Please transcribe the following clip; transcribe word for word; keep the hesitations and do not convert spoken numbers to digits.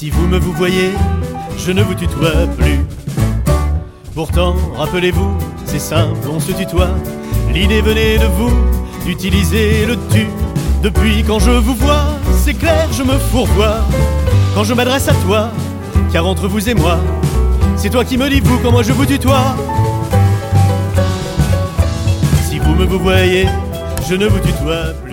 Si vous me vous voyez, je ne vous tutoie plus. Pourtant, rappelez-vous, c'est simple, on se tutoie. L'idée venait de vous, d'utiliser le tu. Depuis quand je vous vois, c'est clair, je me fourvoie. Quand je m'adresse à toi, car entre vous et moi, c'est toi qui me dis vous quand moi je vous tutoie. Si vous me vous voyez, je ne vous tutoie plus.